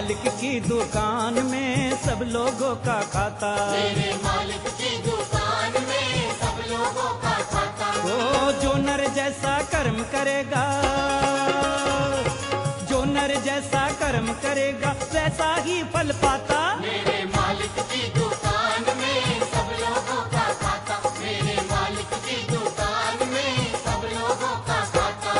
मालिक की दुकान में सब लोगों का खाता, मेरे मालिक की दुकान में सब लोगों का खाता। ओ जो नर जैसा कर्म करेगा, जो नर जैसा कर्म करेगा वैसा ही फल पाता। मेरे मालिक की दुकान में सब लोगों का खाता, मेरे मालिक की दुकान में सब लोगों का खाता।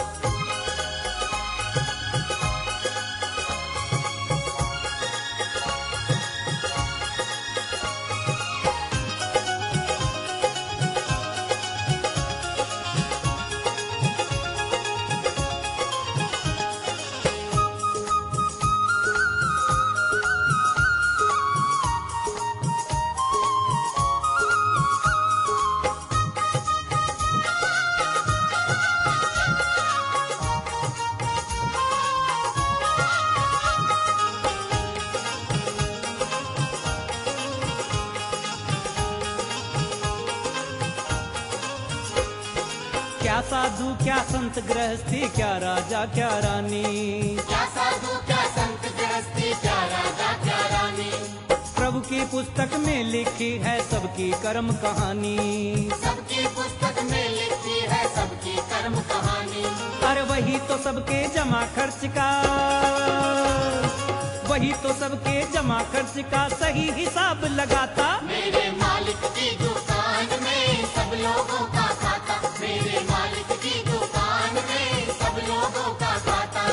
क्या साधु क्या संत गृहस्थी, क्या राजा क्या रानी, क्या साधु क्या संत गृहस्थी, क्या राजा क्या रानी। प्रभु की पुस्तक में लिखी है सबकी कर्म कहानी, सबकी पुस्तक में लिखी है सबकी कर्म कहानी। अरे वही तो सबके जमा खर्च का, वही तो सबके जमा खर्च का सही हिसाब लगाता। मेरे मालिक की दुकान में सब लोगों का खाता, मेरे मालिक की दुकान में सब लोगों का खाता।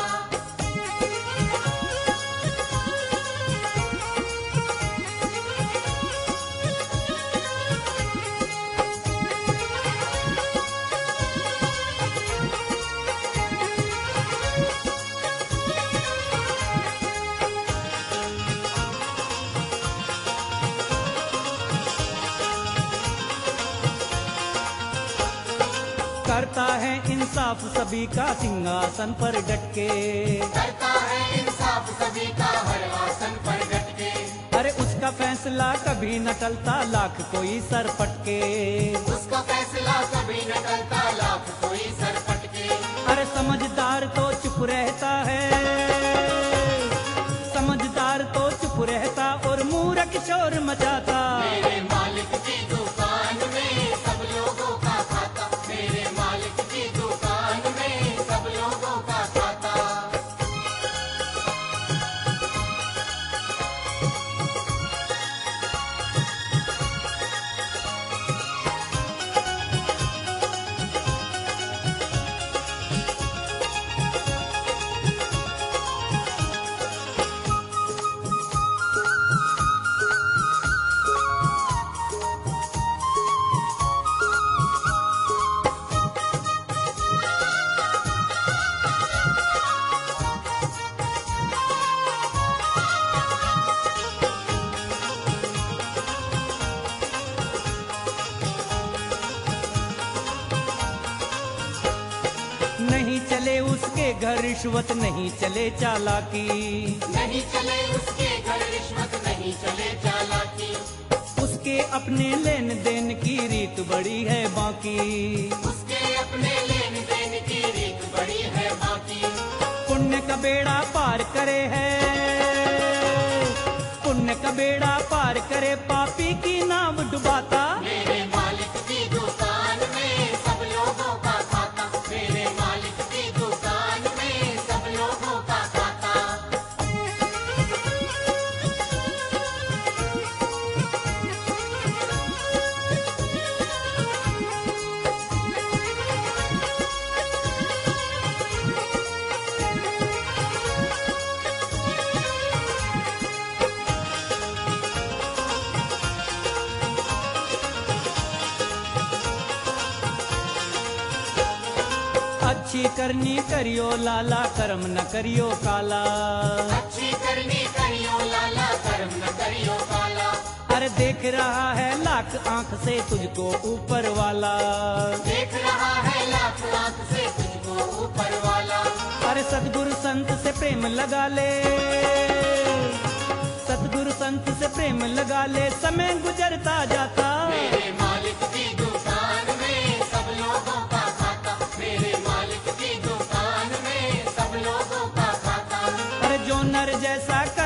करता है इंसाफ सभी का सिंहासन पर डट के, करता है इंसाफ सभी का हर आसन पर डट के। अरे उसका फैसला कभी न टलता लाख कोई सर पटके, उसका फैसला कभी न टलता लाख कोई सर पटके। अरे समझदार तो चुप रहता है, समझदार तो चुप रहता और मूर्ख शोर मचाता। मेरे मालिक की दुकान में सब लोगों का खाता, मेरे मालिक की दुकान में सब लोगों का खाता। नहीं चले उसके घर रिश्वत, नहीं चले चालाकी, नहीं चले उसके घर रिश्वत, नहीं चले चालाकी। उसके अपने लेन देन की रीत बड़ी है बाकी, उसके अपने लेन देन की रीत बड़ी है बाकी। पुण्य का बेड़ा पार करे है, पुण्य का बेड़ा पार करे पापी की नाव डुबाता। मेरे मालिक की दुकान में सब लोगों का खाता, मेरे मालिक की दुकान में सब लोगों का खाता। अच्छी करनी करियो लाला, कर्म न करियो काला, अच्छी करनी करियो लाला, कर्म न करियो काला। अरे देख रहा है लाख आंख से तुझको ऊपर वाला, देख रहा है लाख आंख से तुझको ऊपर वाला। अरे सतगुरु संत से प्रेम लगा ले, सतगुरु संत से प्रेम लगा ले, समय गुजरता जाता। मेरे मालिक की दुकान में सब लोगों का खाता, मेरे मालिक की दुकान में सब लोगों का खाता। अरे जो नर जैसा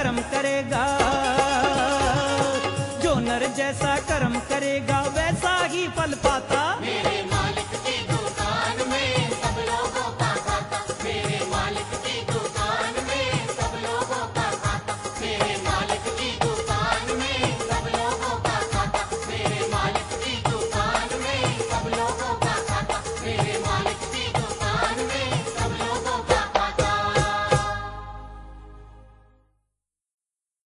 कर्म करेगा वैसा ही फल पाता। मेरे मालिक की दुकान में सब लोगों का खाता, मेरे मालिक की दुकान में सब लोगों का खाता, मेरे मालिक की दुकान में सब लोगों का खाता, मेरे मालिक की दुकान में सब लोगों